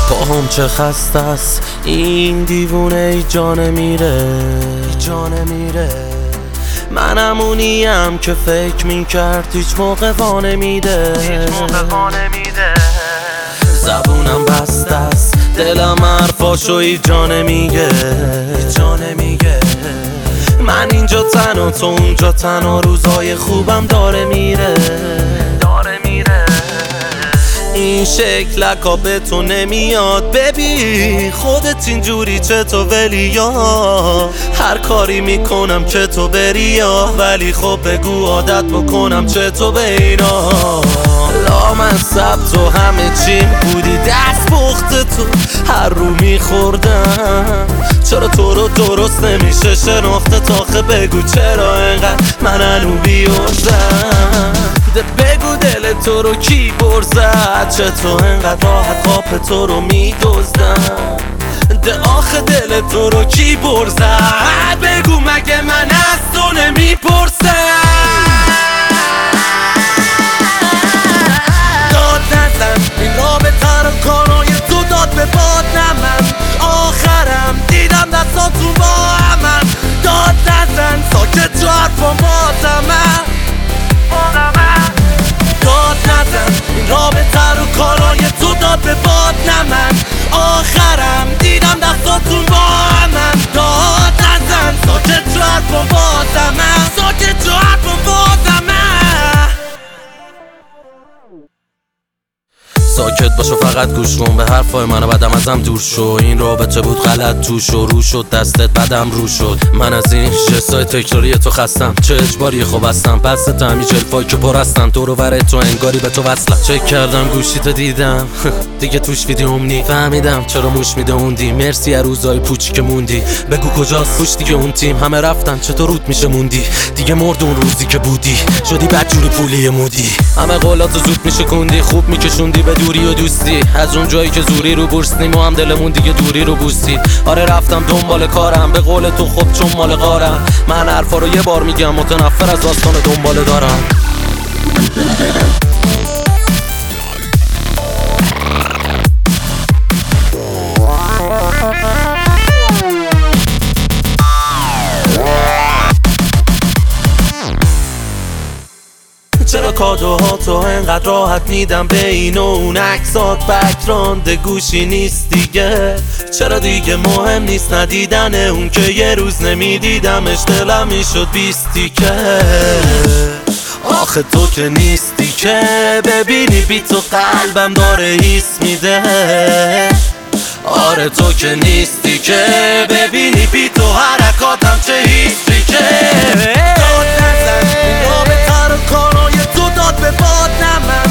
پاهم چه خسته است این دیوونه ای جانه میره من همونیم که فکر میکرد هیچ موقع وانه میده زبونم بسته است دلم حرفاشو ای جانه میگه من اینجا تنها تو اونجا تنها روزای خوبم داره میره این شکلکا به تو نمیاد ببین خودت اینجوری چطور ولی یا هر کاری میکنم که تو بری یا ولی خب بگو عادت بکنم چطور به اینا لامصب تو همه چیم بودی دست پخت تو هر رو میخوردم چرا تو رو درست نمیشه شناخته تاخه بگو چرا انقدر من هنو بیوزم بگو دل تو رو کی برزد چطور انقدر راحت قاپ تو رو میدوزدم ده آخه دل تو رو کی برزد بگو مگه من از تو نمیپرسم داد نزن این رابطه رو کارای تو داد به باد نمن آخرم دیدم دستاتون با همن داد نزن ساکت تو حرفان بازمن داد نزن این رابطه رو کارای تو داد به باد نمن آخرم دیدم دستاتون با همن داد نزن ساکت تو حرفان بازمن ساکت باشو فقط گوش کن به حرفای منو بعدم ازم دور شو این رابطه بود غلط توش و رو شد دستت بعدم رو شد من از این جستای تکراری تو خستم چه اجباری خوب هستم پس تمی جلفای که پر هستم دور و بر تو انگاری به تو وصلم چک کردم گوشی تو دیدم دیگه توش ویدیوم نی فهمیدم چرا موش میده اوندی مرسی از روزای پوچی که موندی بگو کجاست پوش دیگه اون تیم همه رفتن چطور روت میشه موندی دیگه مرد اون روزی که بودی شدی بدجوری پولی مودی همه قولاتو زود میشه کندی خوب میکشوندی به دوری و دوستی از اون جایی که زوری رو بورسنیم و هم دلمون دیگه دوری رو بوسید آره رفتم دنبال کارم به قول تو خب چون مال غارم من حرفا رو یه بار میگم متنفر از داستان دنبال دارم چرا کادوهاتو انقدر راحت میدم به این و اون عکسات بکراند گوشی نیست دیگه چرا دیگه مهم نیست ندیدن اون که یه روز نمیدیدمش دلم میشد 20 تیکه آخه تو که نیستی که ببینی بی تو قلبم داره حس میده آره تو که نیستی که ببینی بی تو حرکاتم چه حسی که داد نزن این رابطه رو کارای تو داد به باد نمن